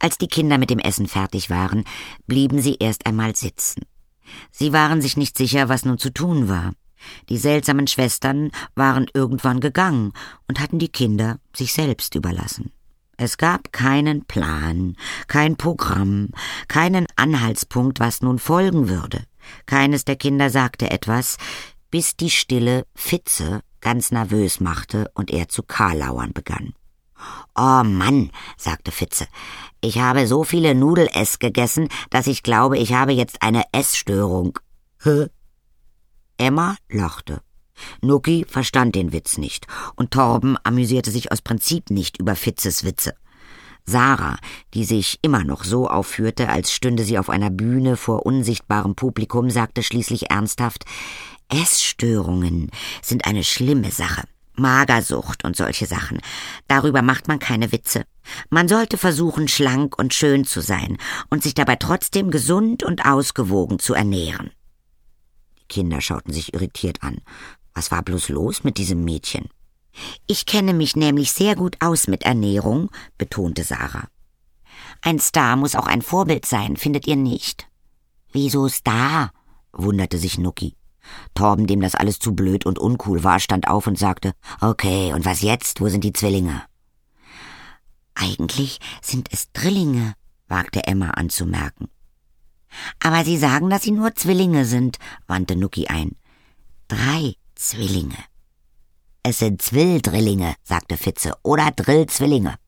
Als die Kinder mit dem Essen fertig waren, blieben sie erst einmal sitzen. Sie waren sich nicht sicher, was nun zu tun war. Die seltsamen Schwestern waren irgendwann gegangen und hatten die Kinder sich selbst überlassen. Es gab keinen Plan, kein Programm, keinen Anhaltspunkt, was nun folgen würde. Keines der Kinder sagte etwas, bis die Stille Fitze ganz nervös machte und er zu karlauern begann. »Oh Mann«, sagte Fitze, »ich habe so viele Nudeless gegessen, dass ich glaube, ich habe jetzt eine Essstörung.« »Hä?« Emma lachte. Nucki verstand den Witz nicht und Torben amüsierte sich aus Prinzip nicht über Fitzes Witze. Sarah, die sich immer noch so aufführte, als stünde sie auf einer Bühne vor unsichtbarem Publikum, sagte schließlich ernsthaft, »Essstörungen sind eine schlimme Sache. Magersucht und solche Sachen. Darüber macht man keine Witze. Man sollte versuchen, schlank und schön zu sein und sich dabei trotzdem gesund und ausgewogen zu ernähren.« Die Kinder schauten sich irritiert an. Was war bloß los mit diesem Mädchen? »Ich kenne mich nämlich sehr gut aus mit Ernährung«, betonte Sarah. »Ein Star muss auch ein Vorbild sein, findet ihr nicht?« »Wieso Star?«, wunderte sich Nucki. Torben, dem das alles zu blöd und uncool war, stand auf und sagte, »Okay, und was jetzt? Wo sind die Zwillinge?« »Eigentlich sind es Drillinge«, wagte Emma anzumerken. »Aber Sie sagen, dass sie nur Zwillinge sind«, wandte Nucki ein. »3 Zwillinge.« »Es sind Zwilldrillinge«, sagte Fitze, »oder Drillzwillinge.«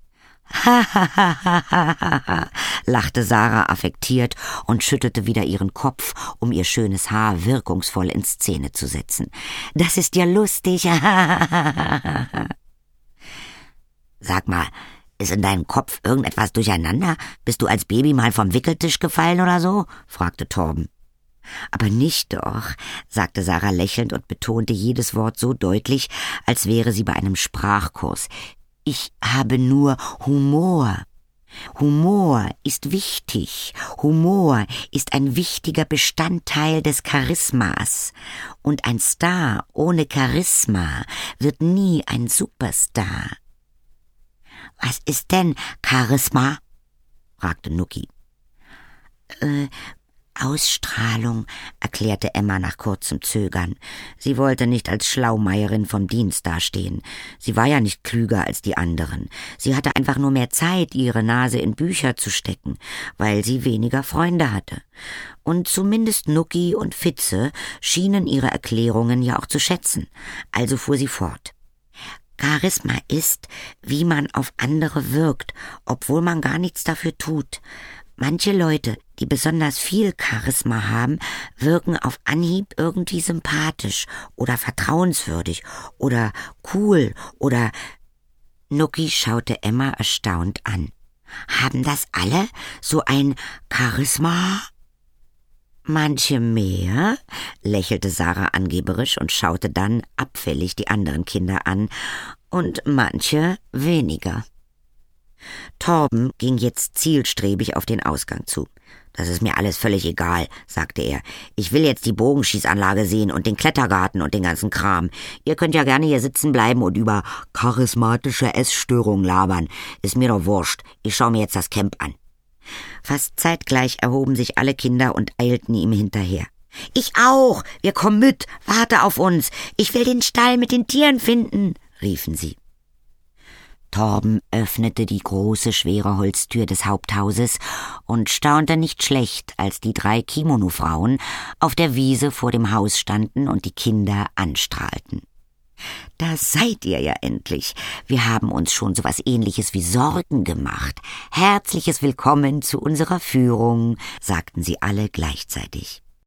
»Ha, lachte Sarah affektiert und schüttelte wieder ihren Kopf, um ihr schönes Haar wirkungsvoll in Szene zu setzen. »Das ist ja lustig.« »Sag mal, ist in deinem Kopf irgendetwas durcheinander? Bist du als Baby mal vom Wickeltisch gefallen oder so?« fragte Torben. »Aber nicht doch«, sagte Sarah lächelnd und betonte jedes Wort so deutlich, als wäre sie bei einem Sprachkurs. »Ich habe nur Humor. Humor ist wichtig. Humor ist ein wichtiger Bestandteil des Charismas. Und ein Star ohne Charisma wird nie ein Superstar.« »Was ist denn Charisma?«, fragte Nucki. »Ausstrahlung«, erklärte Emma nach kurzem Zögern. Sie wollte nicht als Schlaumeierin vom Dienst dastehen. Sie war ja nicht klüger als die anderen. Sie hatte einfach nur mehr Zeit, ihre Nase in Bücher zu stecken, weil sie weniger Freunde hatte. Und zumindest Nucki und Fitze schienen ihre Erklärungen ja auch zu schätzen. Also fuhr sie fort. »Charisma ist, wie man auf andere wirkt, obwohl man gar nichts dafür tut. Manche Leute, die besonders viel Charisma haben, wirken auf Anhieb irgendwie sympathisch oder vertrauenswürdig oder cool oder...« Nucki schaute Emma erstaunt an. »Haben das alle so ein Charisma?« »Manche mehr«, lächelte Sarah angeberisch und schaute dann abfällig die anderen Kinder an, »und manche weniger.« Torben ging jetzt zielstrebig auf den Ausgang zu. »Das ist mir alles völlig egal«, sagte er. »Ich will jetzt die Bogenschießanlage sehen und den Klettergarten und den ganzen Kram. Ihr könnt ja gerne hier sitzen bleiben und über charismatische Essstörungen labern. Ist mir doch wurscht. Ich schaue mir jetzt das Camp an.« Fast zeitgleich erhoben sich alle Kinder und eilten ihm hinterher. »Ich auch! Wir kommen mit! Warte auf uns! Ich will den Stall mit den Tieren finden!« riefen sie. Torben öffnete die große, schwere Holztür des Haupthauses und staunte nicht schlecht, als die 3 Kimono-Frauen auf der Wiese vor dem Haus standen und die Kinder anstrahlten. »Da seid ihr ja endlich. Wir haben uns schon so was Ähnliches wie Sorgen gemacht. Herzliches Willkommen zu unserer Führung«, sagten sie alle gleichzeitig.